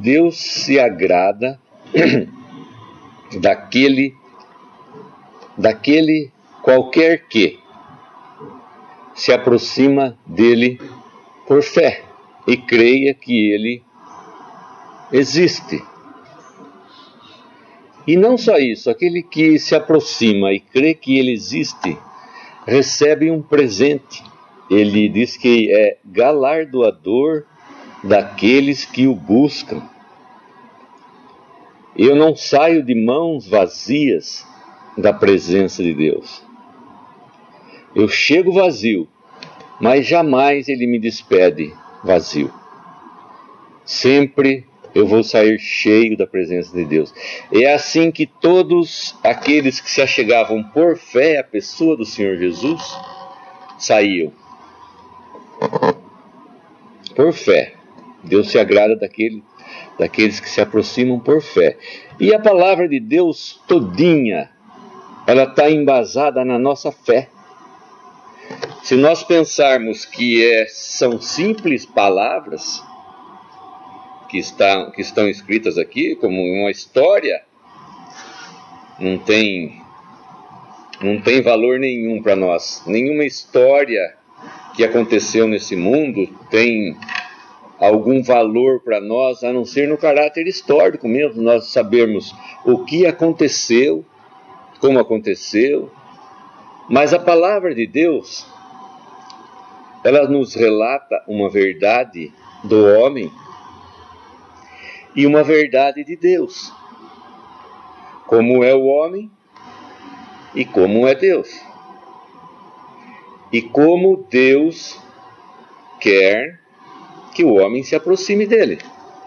Deus se agrada daquele qualquer que se aproxima dele por fé e creia que ele existe. E não só isso, aquele que se aproxima e crê que ele existe, recebe um presente. Ele diz que é galardoador daqueles que o buscam. Eu não saio de mãos vazias da presença de Deus. Eu chego vazio, mas jamais ele me despede vazio. Sempre eu vou sair cheio da presença de Deus. É assim que todos aqueles que se achegavam por fé à pessoa do Senhor Jesus saíam. Por fé. Deus se agrada daqueles que se aproximam por fé. E a palavra de Deus todinha, ela está embasada na nossa fé. Se nós pensarmos que são simples palavras que estão escritas aqui, como uma história, não tem valor nenhum para nós. Nenhuma história que aconteceu nesse mundo tem algum valor para nós, a não ser no caráter histórico mesmo, nós sabermos o que aconteceu, como aconteceu. Mas a palavra de Deus, ela nos relata uma verdade do homem e uma verdade de Deus. Como é o homem e como é Deus. E como Deus quer que o homem se aproxime dele.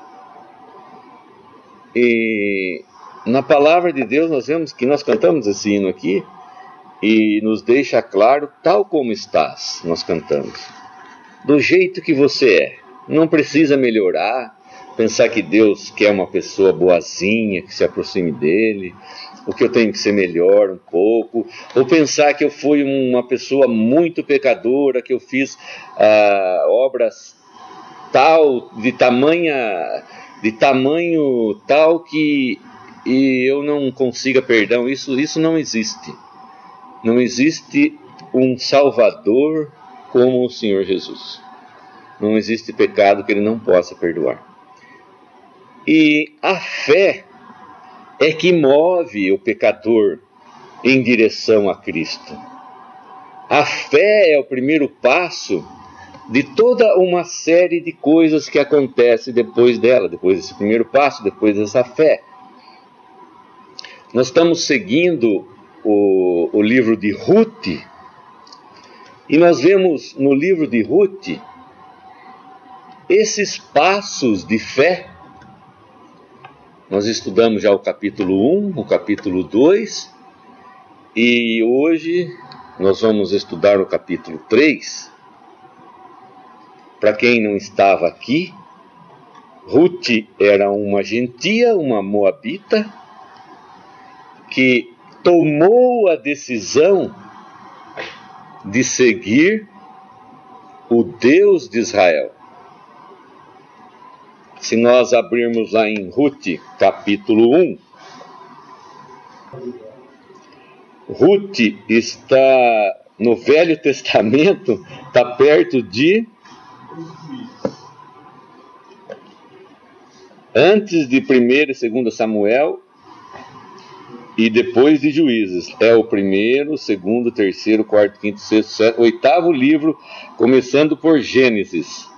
E na palavra de Deus nós vemos que nós cantamos esse hino aqui e nos deixa claro, tal como estás, nós cantamos. Do jeito que você é. Não precisa melhorar, pensar que Deus quer uma pessoa boazinha, que se aproxime dele, ou que eu tenho que ser melhor um pouco, ou pensar que eu fui uma pessoa muito pecadora, que eu fiz obras tal, de tamanho tal que eu não consiga perdão. Isso não existe. Não existe um Salvador como o Senhor Jesus. Não existe pecado que ele não possa perdoar. E a fé é que move o pecador em direção a Cristo. A fé é o primeiro passo de toda uma série de coisas que acontecem depois dela, depois desse primeiro passo, depois dessa fé. Nós estamos seguindo o livro de Ruth, e nós vemos no livro de Ruth esses passos de fé. Nós estudamos já o capítulo 1, o capítulo 2, e hoje nós vamos estudar o capítulo 3. Para quem não estava aqui, Ruth era uma gentia, uma moabita, que tomou a decisão de seguir o Deus de Israel. Se nós abrirmos lá em Ruth, capítulo 1, Ruth está no Velho Testamento, está perto de... antes de 1º e 2º Samuel e depois de Juízes. É o 1º, 2º, 3º, 4º, 5º, 6º, 7º, 8º livro, começando por Gênesis.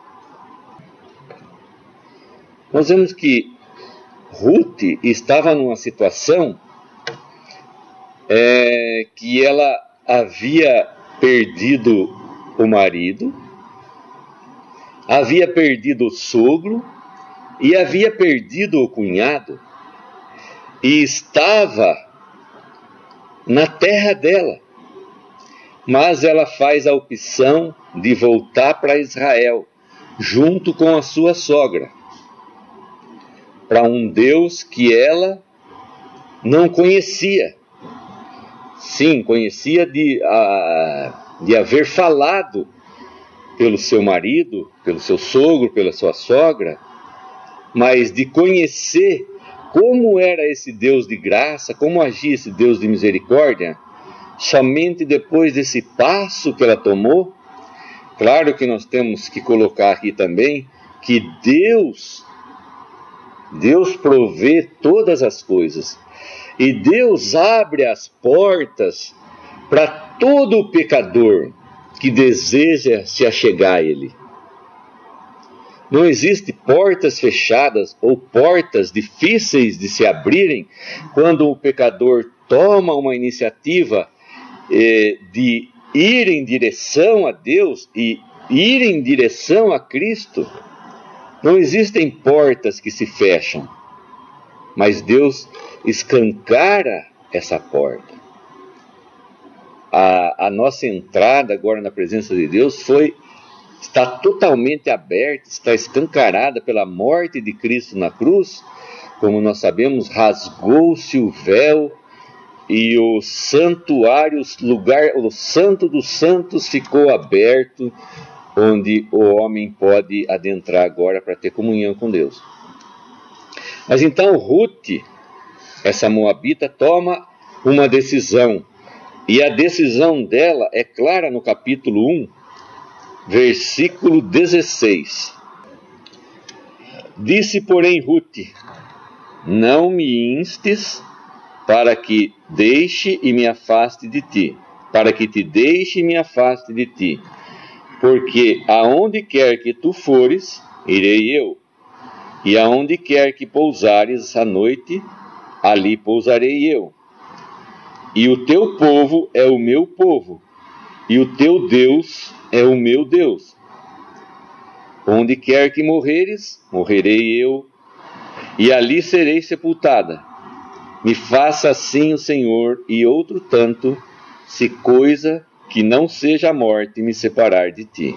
Nós vemos que Ruth estava numa situação que ela havia perdido o marido, havia perdido o sogro e havia perdido o cunhado, e estava na terra dela. Mas ela faz a opção de voltar para Israel, junto com a sua sogra, para um Deus que ela não conhecia. Sim, conhecia de haver falado pelo seu marido, pelo seu sogro, pela sua sogra, mas de conhecer como era esse Deus de graça, como agia esse Deus de misericórdia, somente depois desse passo que ela tomou. Claro que nós temos que colocar aqui também que Deus provê todas as coisas. E Deus abre as portas para todo pecador que deseja se achegar a Ele. Não existem portas fechadas ou portas difíceis de se abrirem quando o pecador toma uma iniciativa de ir em direção a Deus e ir em direção a Cristo. Não existem portas que se fecham, mas Deus escancara essa porta. A nossa entrada agora na presença de Deus está totalmente aberta, está escancarada pela morte de Cristo na cruz. Como nós sabemos, rasgou-se o véu e o santuário, o santo dos santos ficou aberto, onde o homem pode adentrar agora para ter comunhão com Deus. Mas então Ruth, essa moabita, toma uma decisão. E a decisão dela é clara no capítulo 1, versículo 16. Disse, porém, Ruth: não me instes para que deixe e me afaste de ti, para que te deixe e me afaste de ti, porque aonde quer que tu fores, irei eu, e aonde quer que pousares à noite, ali pousarei eu. E o teu povo é o meu povo, e o teu Deus é o meu Deus. Onde quer que morreres, morrerei eu, e ali serei sepultada. Me faça assim o Senhor, e outro tanto, se coisa que não seja a morte me separar de ti.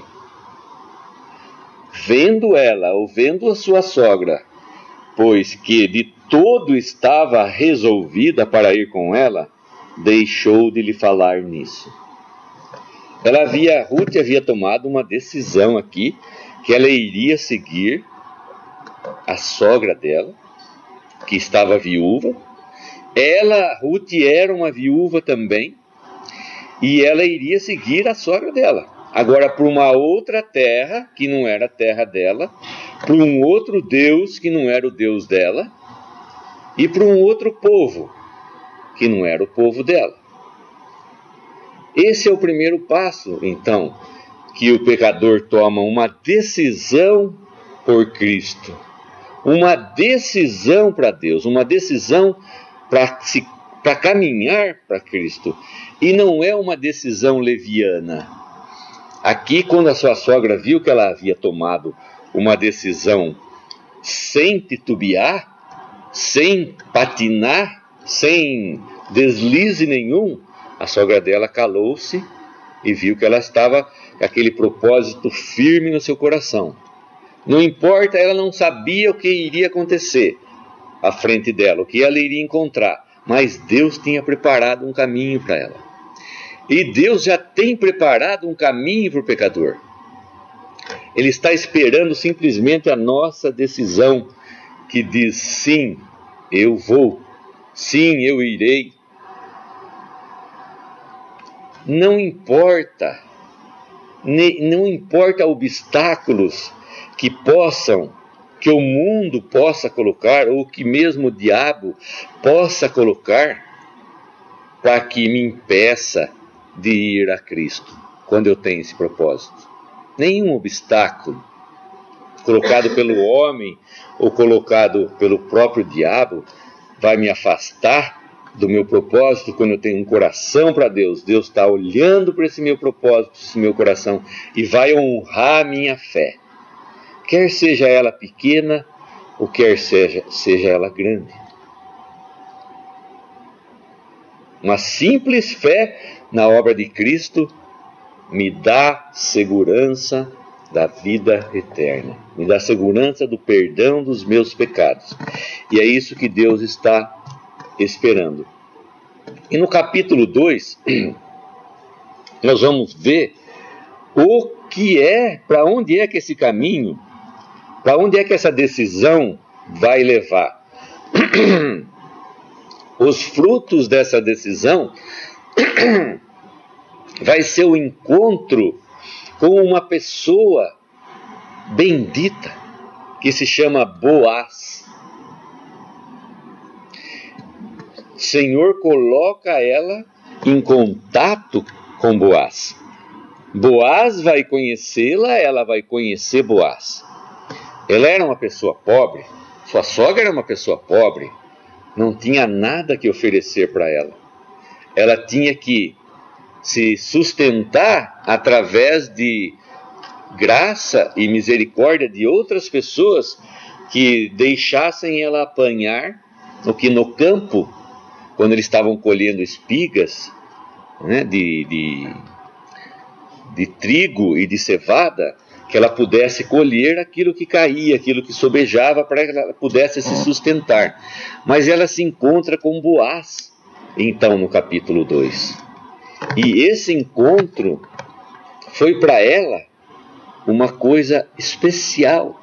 Vendo ela, ou vendo a sua sogra, pois que de todo estava resolvida para ir com ela, deixou de lhe falar nisso. Ruth havia tomado uma decisão aqui, que ela iria seguir a sogra dela, que estava viúva. Ruth era uma viúva também, e ela iria seguir a sogra dela. Agora, para uma outra terra, que não era a terra dela, para um outro Deus, que não era o Deus dela, e para um outro povo, que não era o povo dela. Esse é o primeiro passo, então, que o pecador toma uma decisão por Cristo, uma decisão para Deus, uma decisão para caminhar para Cristo. E não é uma decisão leviana. Aqui, quando a sua sogra viu que ela havia tomado uma decisão sem titubear, sem patinar, sem deslize nenhum, a sogra dela calou-se e viu que ela estava com aquele propósito firme no seu coração. Não importa, ela não sabia o que iria acontecer à frente dela, o que ela iria encontrar, mas Deus tinha preparado um caminho para ela. E Deus já tem preparado um caminho para o pecador. Ele está esperando simplesmente a nossa decisão, que diz: sim, eu vou, sim, eu irei. Não importa obstáculos que o mundo possa colocar, ou que mesmo o diabo possa colocar, para que me impeça de ir a Cristo, quando eu tenho esse propósito. Nenhum obstáculo colocado pelo homem ou colocado pelo próprio diabo vai me afastar do meu propósito quando eu tenho um coração para Deus. Deus está olhando para esse meu propósito, esse meu coração, e vai honrar a minha fé. Quer seja ela pequena, ou quer seja ela grande. Uma simples fé na obra de Cristo me dá segurança da vida eterna. Me dá segurança do perdão dos meus pecados. E é isso que Deus está esperando. E no capítulo 2, nós vamos ver para onde é que esse caminho, para onde é que essa decisão vai levar. Os frutos dessa decisão vai ser o encontro com uma pessoa bendita que se chama Boaz. O Senhor coloca ela em contato com Boaz. Boaz vai conhecê-la, ela vai conhecer Boaz. Ela era uma pessoa pobre, sua sogra era uma pessoa pobre, não tinha nada que oferecer para ela. Ela tinha que se sustentar através de graça e misericórdia de outras pessoas que deixassem ela apanhar o que no campo, quando eles estavam colhendo espigas, né, de trigo e de cevada, que ela pudesse colher aquilo que caía, aquilo que sobejava, para que ela pudesse se sustentar. Mas ela se encontra com Boaz, então, no capítulo 2. E esse encontro foi para ela uma coisa especial,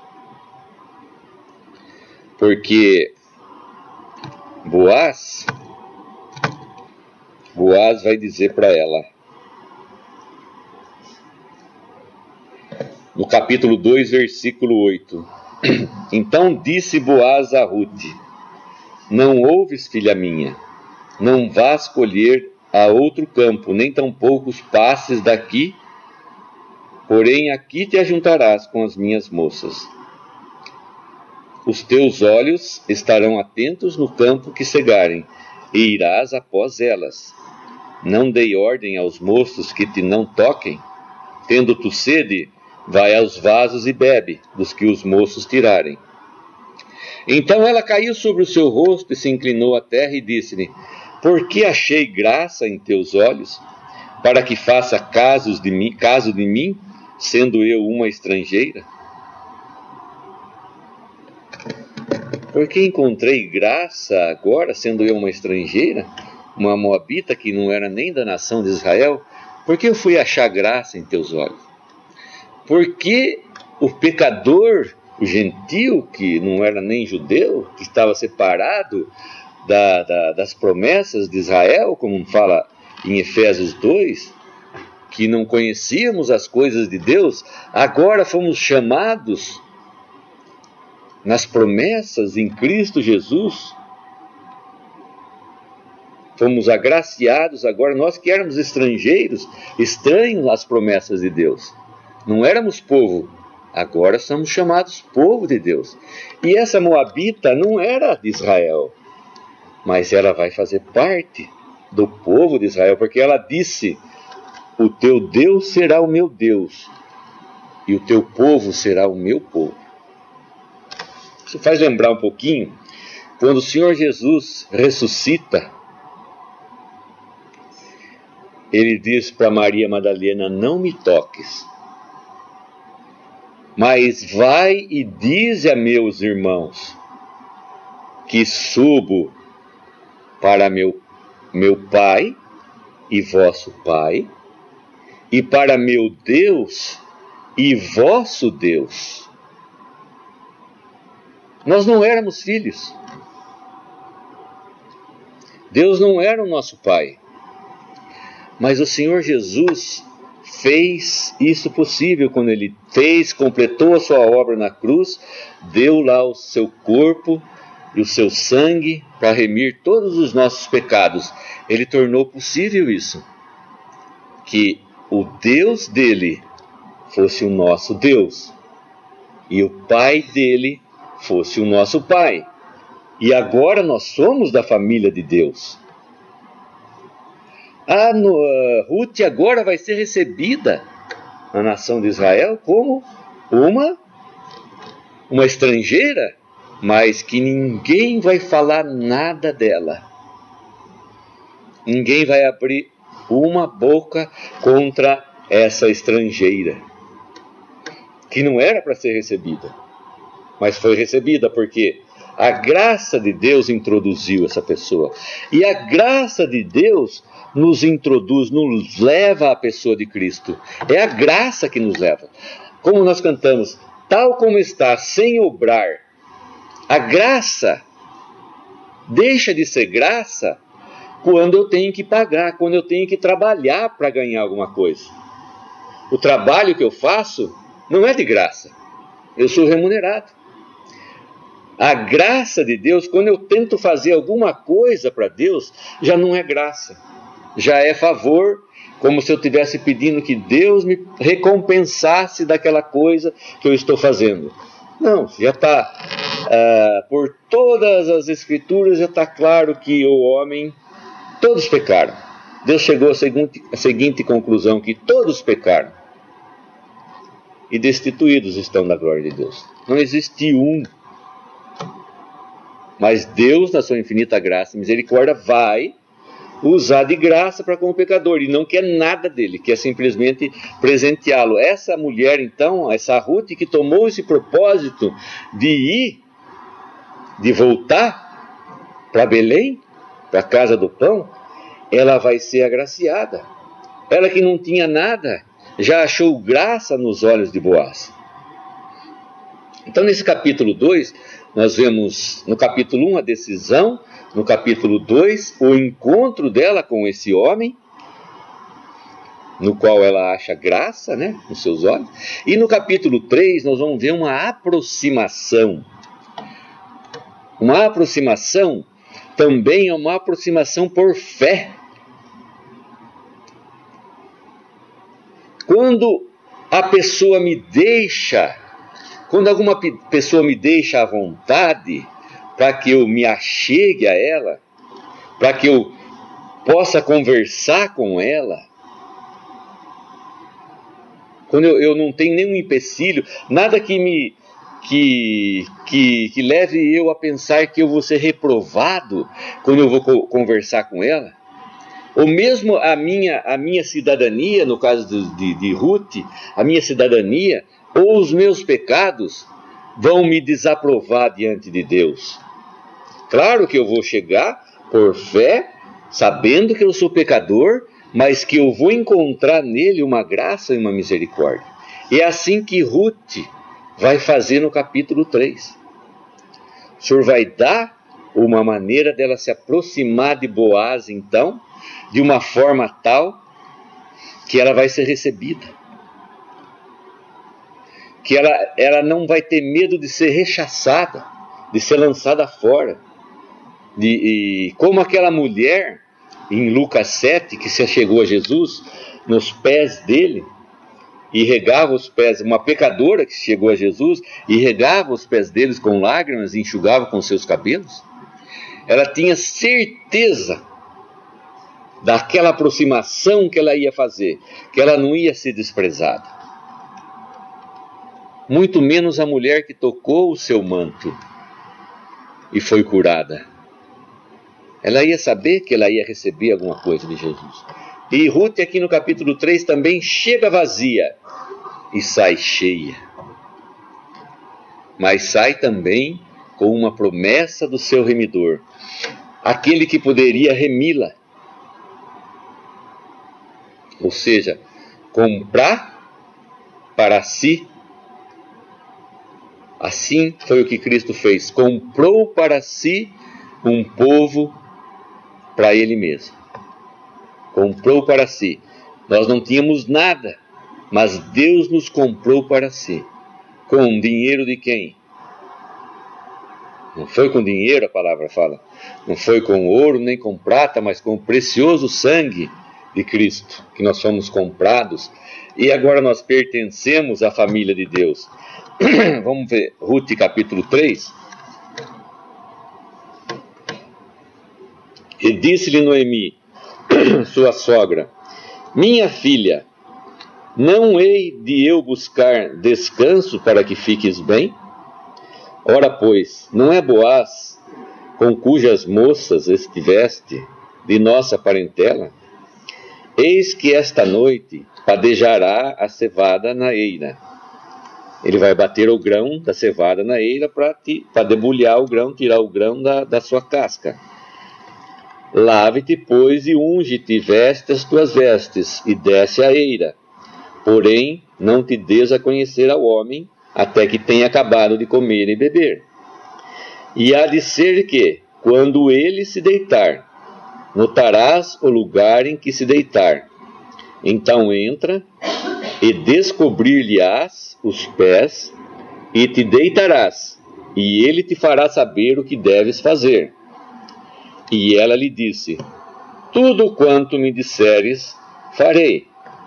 porque Boaz vai dizer para ela, no capítulo 2, versículo 8: Então disse Boaz a Ruth: Não ouves, filha minha, não vás colher a outro campo, nem tampouco os passes daqui, porém aqui te ajuntarás com as minhas moças. Os teus olhos estarão atentos no campo que cegarem, e irás após elas. Não dei ordem aos moços que te não toquem. Tendo tu sede, vai aos vasos e bebe, dos que os moços tirarem. Então ela caiu sobre o seu rosto e se inclinou à terra e disse-lhe: Por que achei graça em teus olhos, para que faça caso de mim, sendo eu uma estrangeira? Por que encontrei graça agora, sendo eu uma estrangeira, uma moabita que não era nem da nação de Israel? Por que eu fui achar graça em teus olhos? Porque o pecador, o gentio, que não era nem judeu, que estava separado das promessas de Israel, como fala em Efésios 2, que não conhecíamos as coisas de Deus, agora fomos chamados nas promessas em Cristo Jesus. Fomos agraciados agora, nós que éramos estrangeiros, estranhos às promessas de Deus. Não éramos povo, agora somos chamados povo de Deus. E essa moabita não era de Israel, mas ela vai fazer parte do povo de Israel, porque ela disse: O teu Deus será o meu Deus, e o teu povo será o meu povo. Isso faz lembrar um pouquinho, quando o Senhor Jesus ressuscita, ele diz para Maria Madalena: Não me toques, mas vai e dize a meus irmãos que subo para meu Pai e vosso Pai, e para meu Deus e vosso Deus. Nós não éramos filhos. Deus não era o nosso Pai. Mas o Senhor Jesus fez isso possível quando Ele completou a sua obra na cruz, deu lá o seu corpo e o seu sangue para remir todos os nossos pecados. Ele tornou possível isso, que o Deus dele fosse o nosso Deus e o Pai dele fosse o nosso Pai. E agora nós somos da família de Deus. Ruth agora vai ser recebida na nação de Israel como uma estrangeira, mas que ninguém vai falar nada dela. Ninguém vai abrir uma boca contra essa estrangeira, que não era para ser recebida, mas foi recebida porque a graça de Deus introduziu essa pessoa. E a graça de Deus nos introduz, nos leva à pessoa de Cristo. É a graça que nos leva. Como nós cantamos: tal como está, sem obrar, A graça deixa de ser graça quando eu tenho que pagar, quando eu tenho que trabalhar para ganhar alguma coisa. O trabalho que eu faço não é de graça, eu sou remunerado. A graça de Deus, quando eu tento fazer alguma coisa para Deus, já não é graça, já é favor, como se eu estivesse pedindo que Deus me recompensasse daquela coisa que eu estou fazendo. Não, já está, por todas as escrituras, já está claro que o homem, todos pecaram. Deus chegou à seguinte conclusão, que todos pecaram e destituídos estão da glória de Deus. Não existe um. Mas Deus, na sua infinita graça e misericórdia, vai usar de graça para com o pecador. E não quer nada dele, quer simplesmente presenteá-lo. Essa mulher, então, essa Ruth, que tomou esse propósito de voltar para Belém, para a casa do pão, ela vai ser agraciada. Ela que não tinha nada, já achou graça nos olhos de Boaz. Então, nesse capítulo 2, nós vemos no capítulo 1 a decisão, no capítulo 2 o encontro dela com esse homem, no qual ela acha graça, né, nos seus olhos. E no capítulo 3 nós vamos ver uma aproximação. Uma aproximação também é uma aproximação por fé. Quando a pessoa me deixa, quando alguma pessoa me deixa à vontade para que eu me achegue a ela, para que eu possa conversar com ela, quando eu não tenho nenhum empecilho, nada que leve eu a pensar que eu vou ser reprovado quando eu vou conversar com ela, ou mesmo a minha cidadania, no caso de Ruth, a minha cidadania, ou os meus pecados vão me desaprovar diante de Deus. Claro que eu vou chegar por fé, sabendo que eu sou pecador, mas que eu vou encontrar nele uma graça e uma misericórdia. E é assim que Ruth vai fazer no capítulo 3. O Senhor vai dar uma maneira dela se aproximar de Boaz, então, de uma forma tal que ela vai ser recebida. Que ela não vai ter medo de ser rechaçada, de ser lançada fora. Como aquela mulher em Lucas 7, que se achegou a Jesus nos pés dele e regava os pés, uma pecadora que chegou a Jesus e regava os pés deles com lágrimas e enxugava com seus cabelos. Ela tinha certeza daquela aproximação que ela ia fazer, que ela não ia ser desprezada. Muito menos a mulher que tocou o seu manto e foi curada. Ela ia saber que ela ia receber alguma coisa de Jesus. E Ruth aqui no capítulo 3 também chega vazia e sai cheia. Mas sai também com uma promessa do seu remidor, aquele que poderia remi-la. Ou seja, comprar para si. Assim foi o que Cristo fez. Comprou para si um povo para ele mesmo. Comprou para si. Nós não tínhamos nada, mas Deus nos comprou para si. Com dinheiro de quem? Não foi com dinheiro, a palavra fala. Não foi com ouro nem com prata, mas com o precioso sangue de Cristo, que nós fomos comprados. E agora nós pertencemos à família de Deus. Vamos ver Ruth capítulo 3. E disse-lhe Noemi, sua sogra: minha filha, não hei de eu buscar descanso para que fiques bem? Ora, pois, não é Boaz, com cujas moças estiveste, de nossa parentela? Eis que esta noite padejará a cevada na eira. Ele vai bater o grão da cevada na eira para debulhar o grão, tirar o grão da sua casca. Lave-te, pois, e unge-te, veste as tuas vestes, e desce a eira. Porém, não te des a conhecer ao homem, até que tenha acabado de comer e beber. E há de ser que, quando ele se deitar, notarás o lugar em que se deitar. Então entra, e descobrir-lhe-ás os pés, e te deitarás, e ele te fará saber o que deves fazer. E ela lhe disse: tudo quanto me disseres, farei.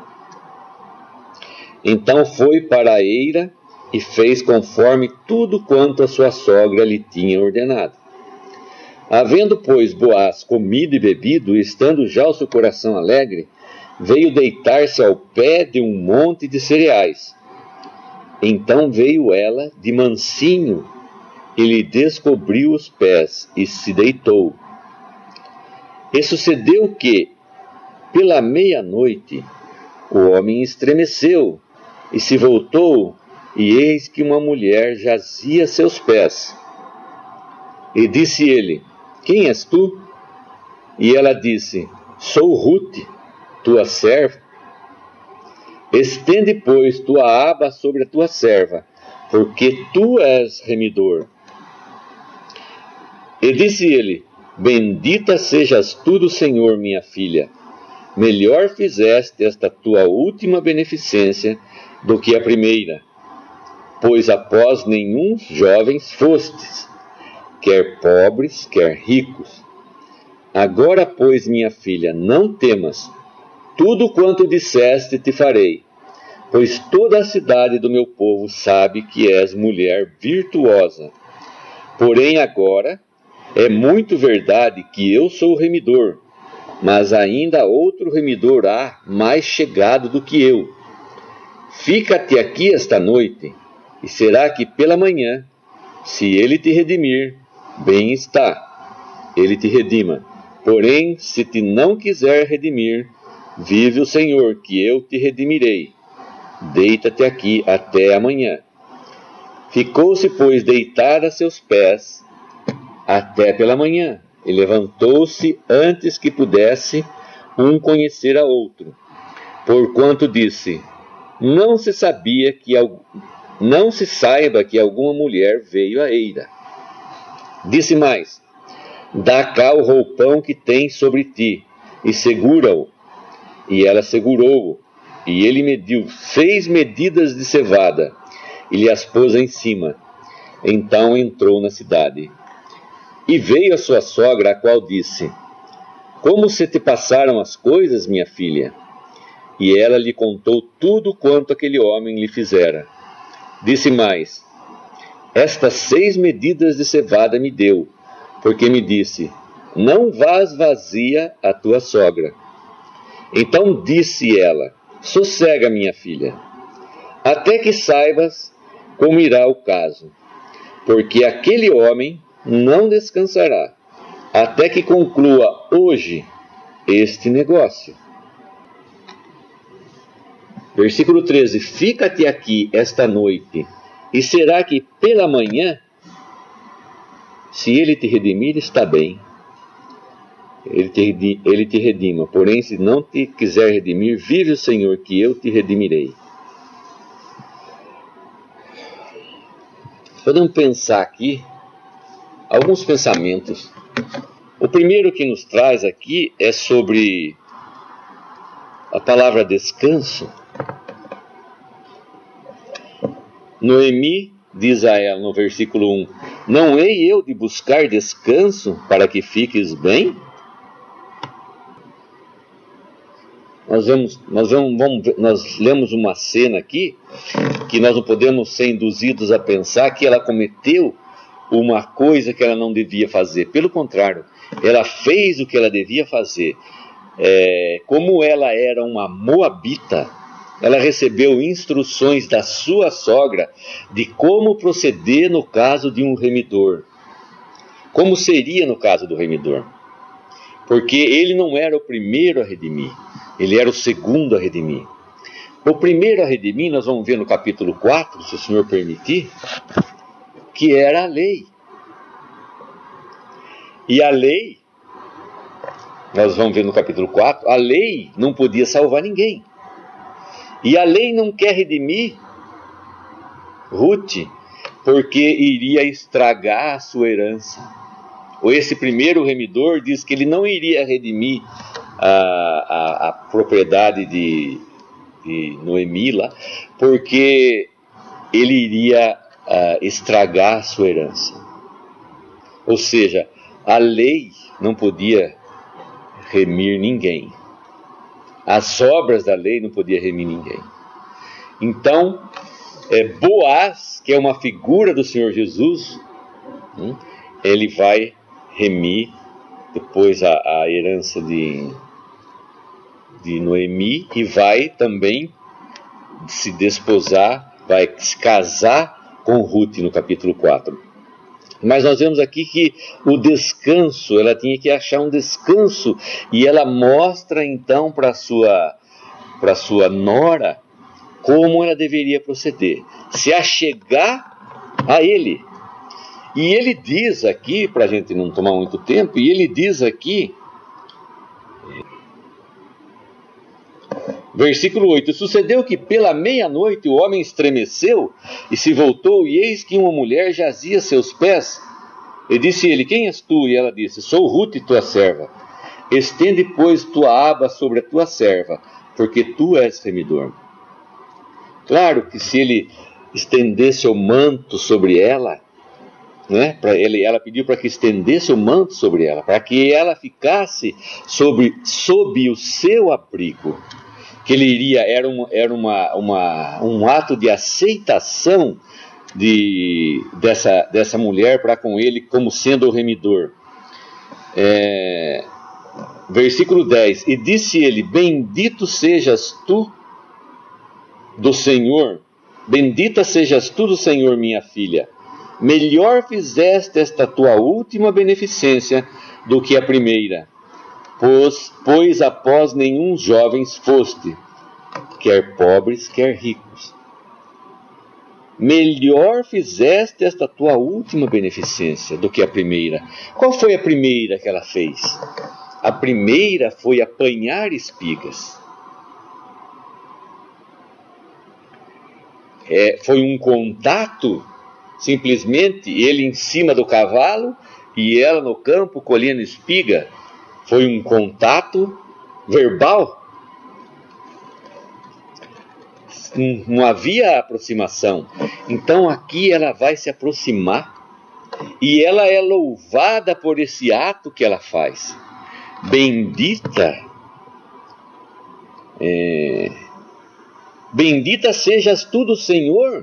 Então foi para a eira e fez conforme tudo quanto a sua sogra lhe tinha ordenado. Havendo, pois, Boaz comido e bebido, e estando já o seu coração alegre, veio deitar-se ao pé de um monte de cereais. Então veio ela de mansinho e lhe descobriu os pés, e se deitou. E sucedeu que, pela meia-noite, o homem estremeceu e se voltou, e eis que uma mulher jazia a seus pés. E disse ele: quem és tu? E ela disse: sou Rute, tua serva. Estende, pois, tua aba sobre a tua serva, porque tu és remidor. E disse ele: bendita sejas tu do Senhor, minha filha. Melhor fizeste esta tua última beneficência do que a primeira, pois após nenhum jovens fostes, quer pobres, quer ricos. Agora, pois, minha filha, não temas, tudo quanto disseste te farei, pois toda a cidade do meu povo sabe que és mulher virtuosa. Porém agora é muito verdade que eu sou o remidor, mas ainda outro remidor há mais chegado do que eu. Fica-te aqui esta noite, e será que pela manhã, se ele te redimir, bem está, ele te redima. Porém, se te não quiser redimir, vive o Senhor, que eu te redimirei. Deita-te aqui até amanhã. Ficou-se, pois, deitada a seus pés até pela manhã, e levantou-se antes que pudesse um conhecer a outro, porquanto disse: não se saiba que alguma mulher veio à eira. Disse mais: dá cá o roupão que tens sobre ti, e segura-o. E ela segurou-o, e ele mediu 6 medidas de cevada, e lhe as pôs em cima. Então entrou na cidade. E veio a sua sogra, a qual disse: como se te passaram as coisas, minha filha? E ela lhe contou tudo quanto aquele homem lhe fizera. Disse mais: estas 6 medidas de cevada me deu, porque me disse: não vás vazia a tua sogra. Então disse ela: sossega, minha filha, até que saibas como irá o caso, porque aquele homem não descansará, até que conclua hoje este negócio. Versículo 13: fica-te aqui esta noite, e será que pela manhã, se ele te redimir, está bem, ele te redima. Porém, se não te quiser redimir, vive o Senhor, que eu te redimirei. Podemos pensar aqui alguns pensamentos. O primeiro que nos traz aqui é sobre a palavra descanso. Noemi diz a ela no versículo 1: não hei eu de buscar descanso para que fiques bem? Nós lemos uma cena aqui que nós não podemos ser induzidos a pensar que ela cometeu uma coisa que ela não devia fazer. Pelo contrário, ela fez o que ela devia fazer. Como ela era uma moabita, ela recebeu instruções da sua sogra de como proceder no caso de um remidor. Como seria no caso do remidor? Porque ele não era o primeiro a redimir, ele era o segundo a redimir. O primeiro a redimir, nós vamos ver no capítulo 4, se o Senhor permitir, que era a lei. E a lei, nós vamos ver no capítulo 4, a lei não podia salvar ninguém. E a lei não quer redimir Rute, porque iria estragar a sua herança. Ou esse primeiro remidor diz que ele não iria redimir a propriedade de Noemi lá, porque ele iria estragar a sua herança. Ou seja, a lei não podia remir ninguém. As obras da lei não podiam remir ninguém. Então, Boaz, que é uma figura do Senhor Jesus, ele vai remir depois a herança de Noemi e vai também se desposar, vai se casar com Ruth no capítulo 4. Mas nós vemos aqui que o descanso, ela tinha que achar um descanso, e ela mostra então para sua nora como ela deveria proceder, se achegar a ele. E ele diz aqui, para a gente não tomar muito tempo, e ele diz aqui, versículo 8: sucedeu que pela meia-noite o homem estremeceu e se voltou, e eis que uma mulher jazia a seus pés. E disse ele: quem és tu? E ela disse: sou Ruth, tua serva. Estende, pois, tua aba sobre a tua serva, porque tu és remidor. Claro que se ele estendesse o manto sobre ela, né, ela pediu para que estendesse o manto sobre ela, para que ela ficasse sob o seu abrigo, que ele iria, era um ato de aceitação dessa mulher para com ele, como sendo o remidor. Versículo 10: e disse ele: bendito sejas tu do Senhor, bendita sejas tu do Senhor, minha filha. Melhor fizeste esta tua última beneficência do que a primeira, pois após nenhum jovens foste, quer pobres, quer ricos. Melhor fizeste esta tua última beneficência do que a primeira. Qual foi a primeira que ela fez? A primeira foi apanhar espigas. Foi um contato, simplesmente ele em cima do cavalo e ela no campo colhendo espiga. Foi um contato verbal. Não havia aproximação. Então aqui ela vai se aproximar e ela é louvada por esse ato que ela faz. Bendita sejas tu do Senhor.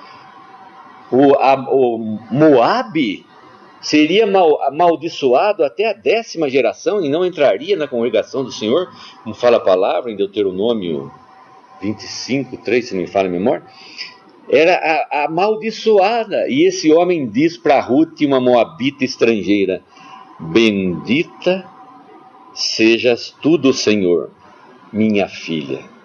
O Moabe seria amaldiçoado até a 10ª geração e não entraria na congregação do Senhor, como fala a palavra em Deuteronômio 25:3, se não me falha a memória. Era amaldiçoada. E esse homem diz para Ruth, uma moabita estrangeira: bendita sejas tu do Senhor, minha filha.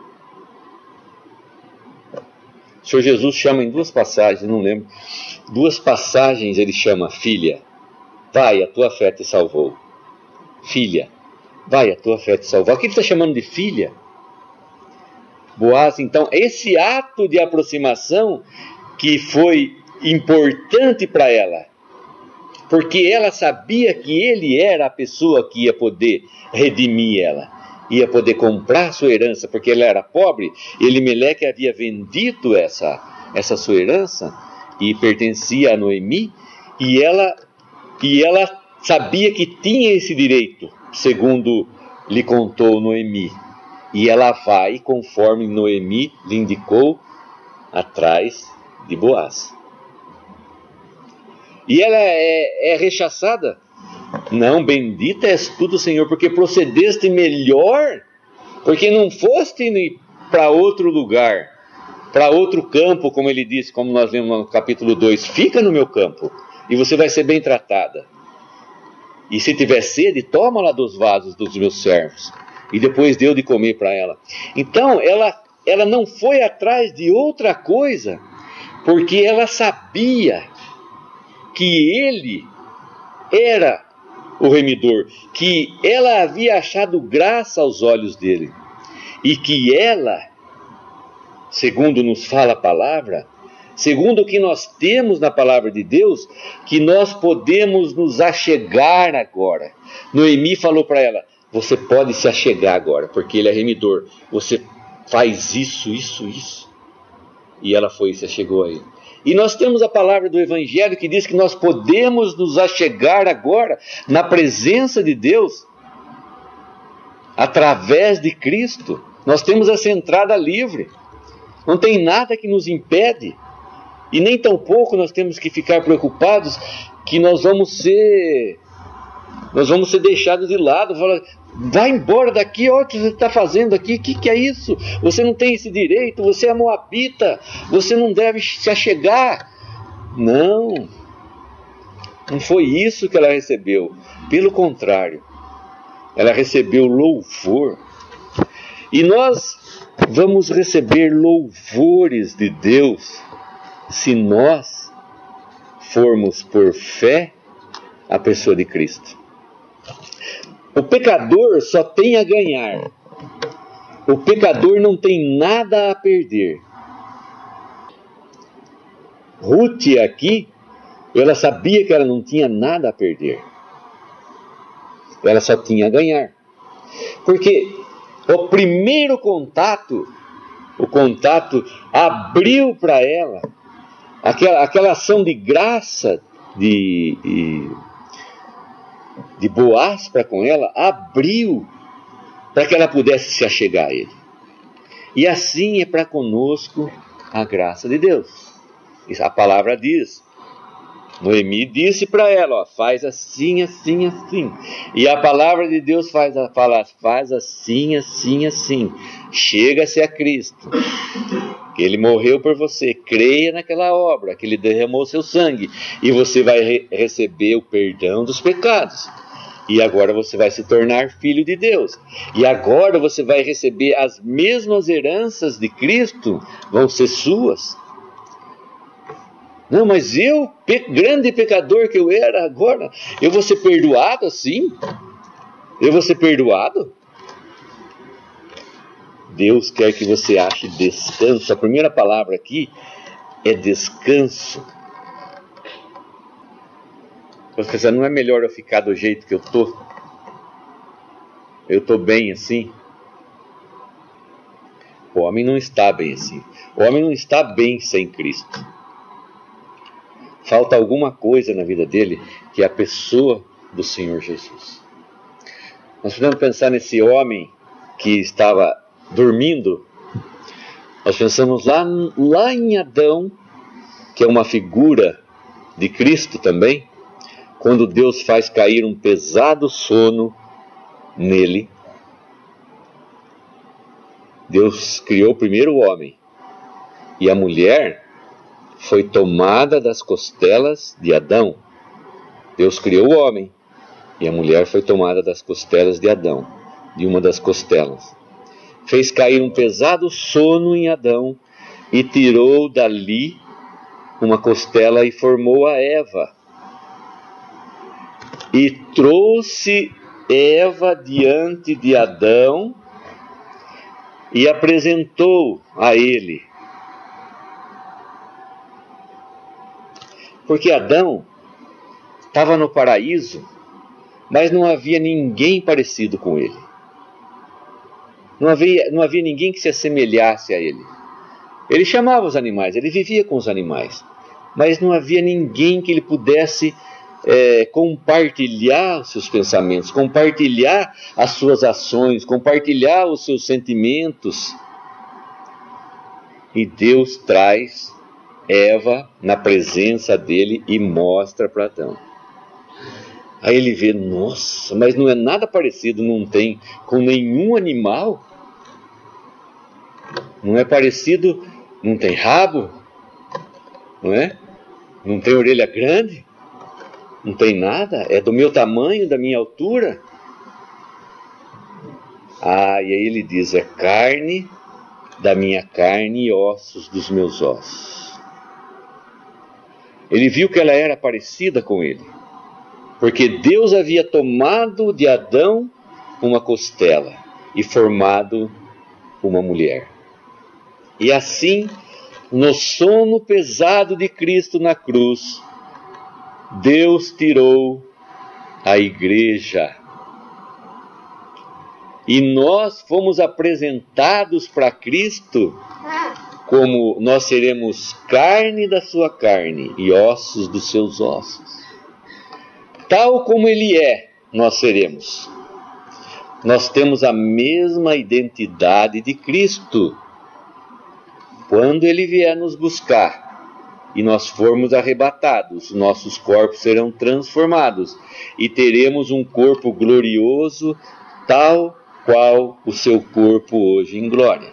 O Senhor Jesus chama em 2 passagens, não lembro, 2 passagens ele chama: filha, vai, a tua fé te salvou. Filha, vai, a tua fé te salvou. Aqui ele está chamando de filha. Boaz, então, esse ato de aproximação que foi importante para ela, porque ela sabia que ele era a pessoa que ia poder redimir ela, ia poder comprar sua herança, porque ela era pobre. Elimeleque havia vendido essa sua herança e pertencia a Noemi, e ela sabia que tinha esse direito, segundo lhe contou Noemi. E ela vai, conforme Noemi lhe indicou, atrás de Boaz. E ela é rechaçada. Não, bendita és tu do Senhor, porque procedeste melhor, porque não foste para outro lugar, para outro campo, como ele disse, como nós lemos no capítulo 2, fica no meu campo, e você vai ser bem tratada. E se tiver sede, toma lá dos vasos dos meus servos. E depois deu de comer para ela. Então, ela não foi atrás de outra coisa, porque ela sabia que ele era o remidor, que ela havia achado graça aos olhos dele, e que ela, segundo nos fala a palavra, segundo o que nós temos na palavra de Deus, que nós podemos nos achegar agora. Noemi falou para ela: você pode se achegar agora, porque ele é remidor. Você faz isso, isso, isso. E ela foi e se achegou a ele. E nós temos a palavra do Evangelho que diz que nós podemos nos achegar agora na presença de Deus através de Cristo. Nós temos essa entrada livre. Não tem nada que nos impede. E nem tampouco nós temos que ficar preocupados que nós vamos ser deixados de lado. Vai embora daqui, olha o que você está fazendo aqui, o que é isso? Você não tem esse direito, você é moabita, você não deve se achegar. Não foi isso que ela recebeu. Pelo contrário, ela recebeu louvor. E nós vamos receber louvores de Deus se nós formos por fé a pessoa de Cristo. O pecador só tem a ganhar. O pecador não tem nada a perder. Ruth aqui, ela sabia que ela não tinha nada a perder. Ela só tinha a ganhar. Porque o primeiro contato, abriu para ela aquela ação de graça de Boaz para com ela, abriu para que ela pudesse se achegar a ele. E assim é para conosco a graça de Deus. A palavra diz, Noemi disse para ela, faz assim, assim, assim. E a palavra de Deus faz assim, assim, assim. Chega-se a Cristo. Ele morreu por você. Creia naquela obra, que ele derramou seu sangue. E você vai receber o perdão dos pecados. E agora você vai se tornar filho de Deus. E agora você vai receber as mesmas heranças de Cristo, vão ser suas. Não, mas eu, grande pecador que eu era, agora eu vou ser perdoado assim? Eu vou ser perdoado? Deus quer que você ache descanso. A primeira palavra aqui é descanso. Você pensa, não é melhor eu ficar do jeito que eu estou? Eu estou bem assim? O homem não está bem assim. O homem não está bem sem Cristo. Falta alguma coisa na vida dele, que é a pessoa do Senhor Jesus. Nós podemos pensar nesse homem que estava dormindo. Nós pensamos lá em Adão, que é uma figura de Cristo também, quando Deus faz cair um pesado sono nele. Deus criou primeiro o homem, e a mulher foi tomada das costelas de Adão. Deus criou o homem, e a mulher foi tomada das costelas de Adão, de uma das costelas. Fez cair um pesado sono em Adão, e tirou dali uma costela e formou a Eva. E trouxe Eva diante de Adão, e apresentou a ele. Porque Adão estava no paraíso, mas não havia ninguém parecido com ele. Não havia ninguém que se assemelhasse a ele. Ele chamava os animais, ele vivia com os animais, mas não havia ninguém que ele pudesse compartilhar os seus pensamentos, compartilhar as suas ações, compartilhar os seus sentimentos. E Deus traz Eva na presença dele e mostra para Adão. Aí ele vê, nossa, mas não é nada parecido, não tem com nenhum animal. Não é parecido, não tem rabo, não é? Não tem orelha grande, não tem nada, é do meu tamanho, da minha altura. E aí ele diz, é carne da minha carne e ossos dos meus ossos. Ele viu que ela era parecida com ele, porque Deus havia tomado de Adão uma costela e formado uma mulher. E assim no sono pesado de Cristo na cruz, Deus tirou a igreja. E nós fomos apresentados para Cristo como nós seremos carne da sua carne e ossos dos seus ossos. Tal como Ele é, nós seremos. Nós temos a mesma identidade de Cristo. Quando Ele vier nos buscar e nós formos arrebatados, nossos corpos serão transformados e teremos um corpo glorioso, tal qual o seu corpo hoje em glória.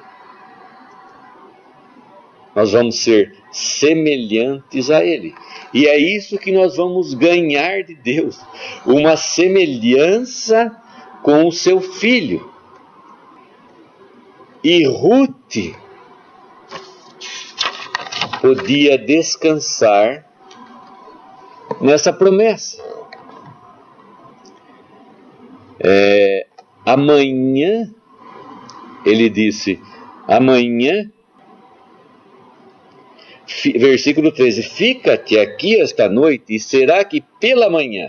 Nós vamos ser semelhantes a Ele. E é isso que nós vamos ganhar de Deus. Uma semelhança com o seu Filho. E Ruth podia descansar nessa promessa. Amanhã, ele disse, amanhã, versículo 13, fica-te aqui esta noite, e será que pela manhã,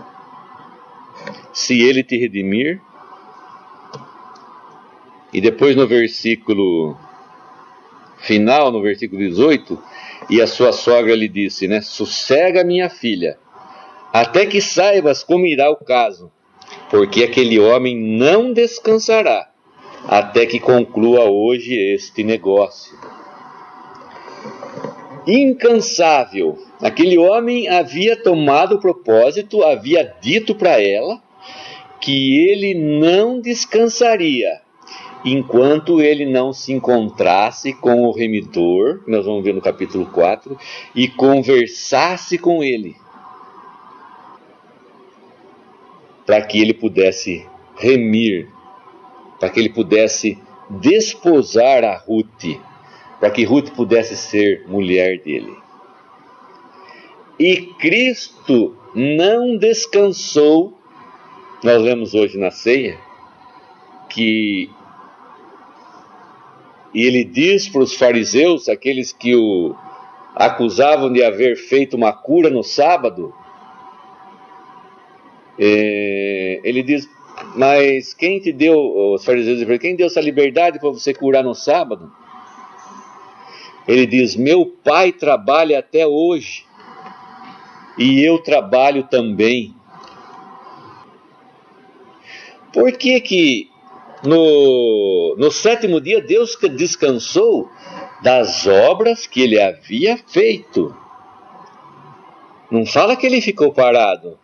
se ele te redimir? E depois no versículo final, no versículo 18, e a sua sogra lhe disse, né, sossega minha filha, até que saibas como irá o caso, porque aquele homem não descansará, até que conclua hoje este negócio. Incansável, aquele homem havia tomado o propósito, havia dito para ela que ele não descansaria enquanto ele não se encontrasse com o remidor, nós vamos ver no capítulo 4, e conversasse com ele, para que ele pudesse remir, para que ele pudesse desposar a Ruth, para que Ruth pudesse ser mulher dele. E Cristo não descansou, nós lemos hoje na ceia, que ele diz para os fariseus, aqueles que o acusavam de haver feito uma cura no sábado, ele diz, mas quem te deu, os fariseus dizem, quem deu essa liberdade para você curar no sábado? Ele diz, meu pai trabalha até hoje, e eu trabalho também. Por que no sétimo dia Deus descansou das obras que ele havia feito? Não fala que ele ficou parado.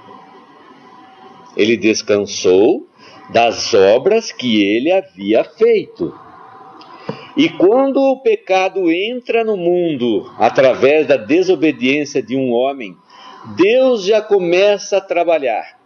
Ele descansou das obras que ele havia feito. E quando o pecado entra no mundo através da desobediência de um homem, Deus já começa a trabalhar.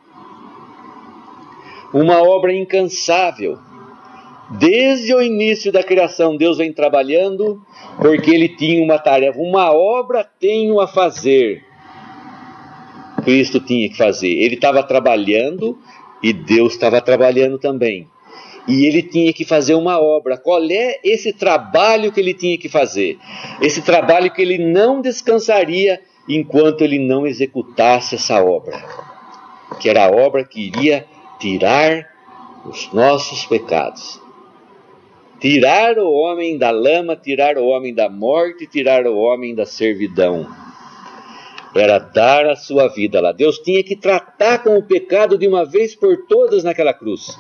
Uma obra incansável. Desde o início da criação, Deus vem trabalhando, porque Ele tinha uma tarefa. Uma obra tenho a fazer. Cristo tinha que fazer. Ele estava trabalhando e Deus estava trabalhando também. E Ele tinha que fazer uma obra. Qual é esse trabalho que Ele tinha que fazer? Esse trabalho que Ele não descansaria enquanto Ele não executasse essa obra. Que era a obra que iria tirar os nossos pecados. Tirar o homem da lama, tirar o homem da morte, tirar o homem da servidão. Era dar a sua vida lá. Deus tinha que tratar com o pecado de uma vez por todas naquela cruz.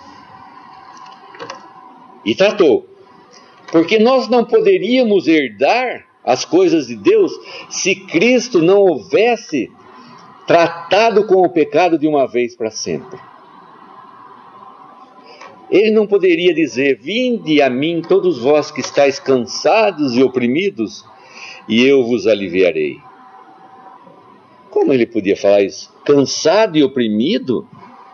E tratou. Porque nós não poderíamos herdar as coisas de Deus se Cristo não houvesse tratado com o pecado de uma vez para sempre. Ele não poderia dizer, vinde a mim todos vós que estáis cansados e oprimidos, e eu vos aliviarei. Como ele podia falar isso? Cansado e oprimido?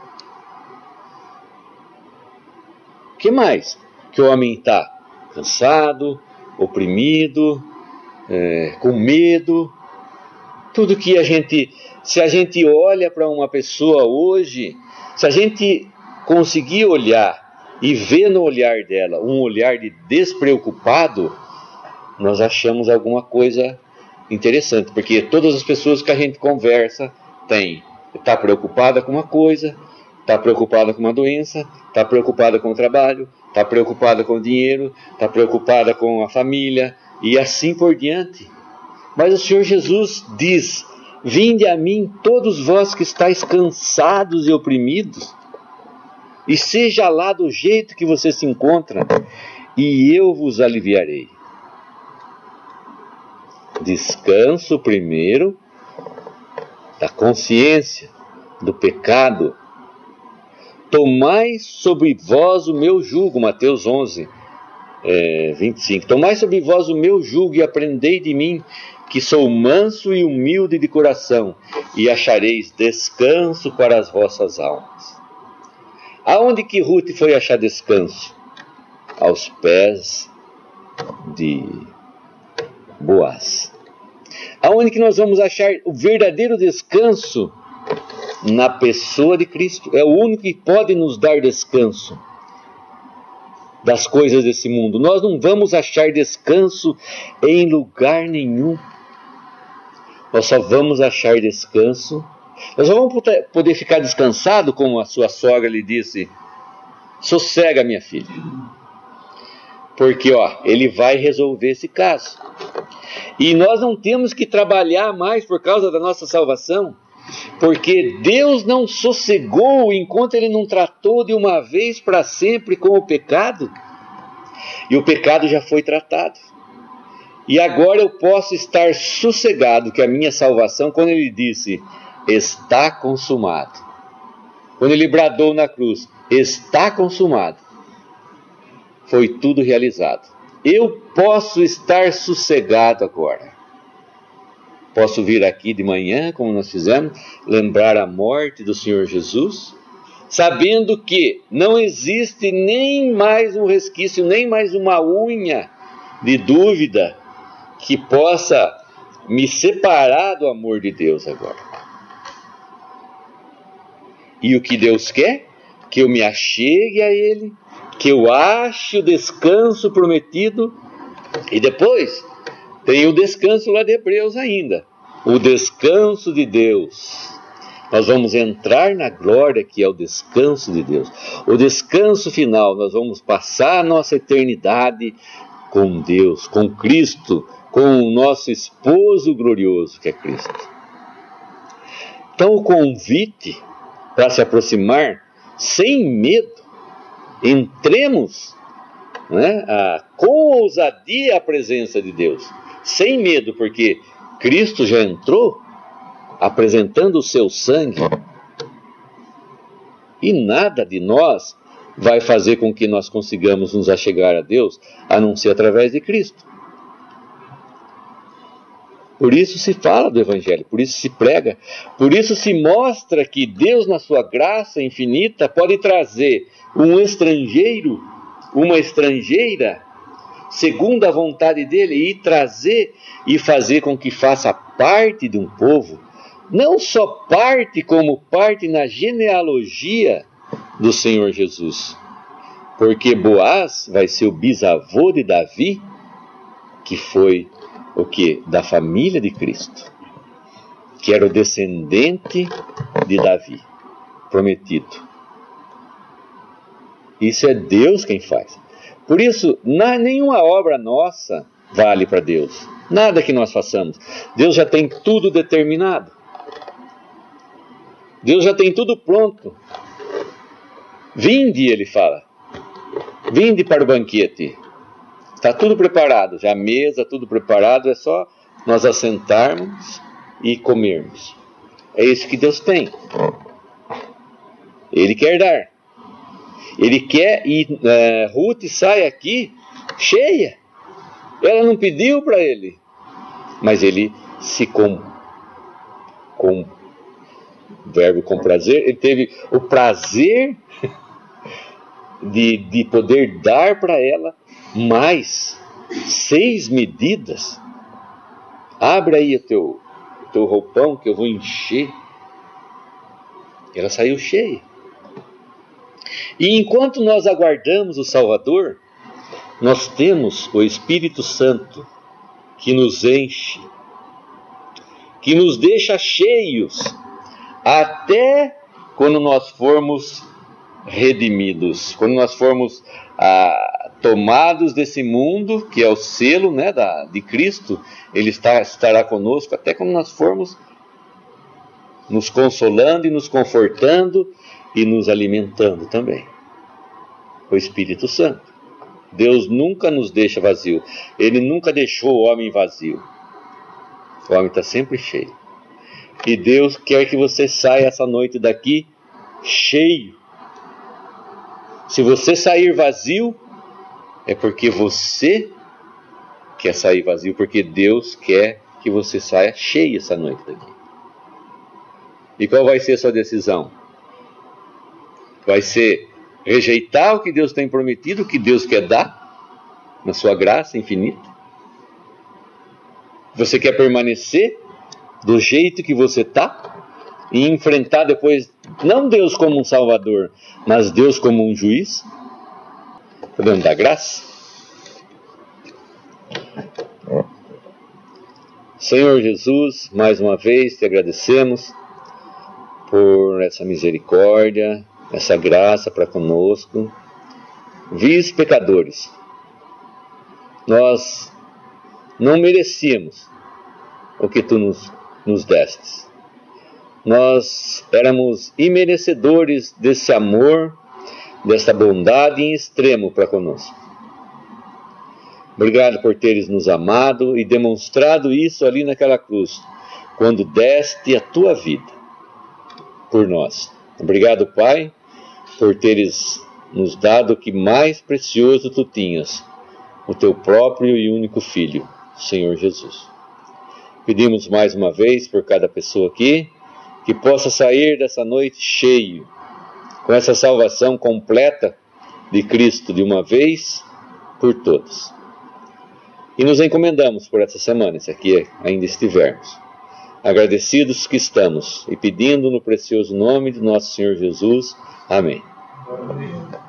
O que mais que o homem está? Cansado, oprimido, com medo. Tudo que se a gente olha para uma pessoa hoje, se a gente conseguir olhar e ver no olhar dela um olhar de despreocupado, nós achamos alguma coisa interessante, porque todas as pessoas que a gente conversa está preocupada com uma coisa, está preocupada com uma doença, está preocupada com o trabalho, está preocupada com o dinheiro, está preocupada com a família e assim por diante. Mas o Senhor Jesus diz: vinde a mim todos vós que estáis cansados e oprimidos, e seja lá do jeito que você se encontra, e eu vos aliviarei. Descanso primeiro da consciência, do pecado. Tomai sobre vós o meu jugo, Mateus 11, 25. Tomai sobre vós o meu jugo e aprendei de mim, que sou manso e humilde de coração, e achareis descanso para as vossas almas. Aonde que Ruth foi achar descanso? Aos pés de Boaz. Aonde que nós vamos achar o verdadeiro descanso? Na pessoa de Cristo. É o único que pode nos dar descanso das coisas desse mundo. Nós não vamos achar descanso em lugar nenhum. Nós só vamos achar descanso. Nós vamos poder ficar descansado, como a sua sogra lhe disse: sossega, minha filha, porque ele vai resolver esse caso. E nós não temos que trabalhar mais por causa da nossa salvação, porque Deus não sossegou enquanto Ele não tratou de uma vez para sempre com o pecado. E o pecado já foi tratado. E agora eu posso estar sossegado que a minha salvação, quando Ele disse: está consumado. Quando Ele bradou na cruz: está consumado. Foi tudo realizado. Eu posso estar sossegado agora. Posso vir aqui de manhã, como nós fizemos, lembrar a morte do Senhor Jesus, sabendo que não existe nem mais um resquício, nem mais uma unha de dúvida que possa me separar do amor de Deus agora. E o que Deus quer? Que eu me achegue a Ele, que eu ache o descanso prometido. E depois tem o descanso lá de Hebreus ainda, o descanso de Deus. Nós vamos entrar na glória, que é o descanso de Deus. O descanso final, nós vamos passar a nossa eternidade com Deus, com Cristo, com o nosso esposo glorioso, que é Cristo. Então o convite para se aproximar sem medo, entremos, com ousadia à presença de Deus, sem medo, porque Cristo já entrou apresentando o seu sangue, e nada de nós vai fazer com que nós consigamos nos achegar a Deus, a não ser através de Cristo. Por isso se fala do Evangelho, por isso se prega, por isso se mostra que Deus, na sua graça infinita, pode trazer um estrangeiro, uma estrangeira, segundo a vontade dele, e trazer e fazer com que faça parte de um povo, não só parte, como parte na genealogia do Senhor Jesus. Porque Boaz vai ser o bisavô de Davi, que foi o quê? Da família de Cristo, que era o descendente de Davi, prometido. Isso é Deus quem faz. Por isso, nenhuma obra nossa vale para Deus. Nada que nós façamos. Deus já tem tudo determinado. Deus já tem tudo pronto. Vinde, ele fala. Vinde para o banquete. Está tudo preparado. Já a mesa, tudo preparado. É só nós assentarmos e comermos. É isso que Deus tem. Ele quer dar. Ele quer, e Ruth sai aqui cheia. Ela não pediu para ele, mas ele se verbo com prazer, ele teve o prazer de poder dar para ela mais 6 medidas. Abre aí o teu roupão que eu vou encher. Ela saiu cheia. E enquanto nós aguardamos o Salvador, nós temos o Espírito Santo que nos enche, que nos deixa cheios, até quando nós formos redimidos, quando nós formos tomados desse mundo, que é o selo, né, de Cristo. Ele estará conosco até quando nós formos nos consolando e nos confortando e nos alimentando também. O Espírito Santo. Deus nunca nos deixa vazio. Ele nunca deixou o homem vazio. O homem está sempre cheio. E Deus quer que você saia essa noite daqui cheio. Se você sair vazio, é porque você quer sair vazio, porque Deus quer que você saia cheio essa noite daqui. E qual vai ser a sua decisão? Vai ser rejeitar o que Deus tem prometido, o que Deus quer dar, na sua graça infinita? Você quer permanecer do jeito que você está e enfrentar depois, não Deus como um salvador, mas Deus como um juiz? Podemos dar graça? Senhor Jesus, mais uma vez te agradecemos por essa misericórdia, essa graça para conosco. Vis pecadores, nós não merecíamos o que tu nos destes. Nós éramos imerecedores desse amor, dessa bondade em extremo para conosco. Obrigado por teres nos amado e demonstrado isso ali naquela cruz, quando deste a tua vida por nós. Obrigado, Pai, por teres nos dado o que mais precioso tu tinhas, o teu próprio e único Filho, Senhor Jesus. Pedimos mais uma vez por cada pessoa aqui, que possa sair dessa noite cheio, com essa salvação completa de Cristo de uma vez por todas. E nos encomendamos por essa semana, se aqui ainda estivermos. Agradecidos que estamos e pedindo no precioso nome de nosso Senhor Jesus. Amém.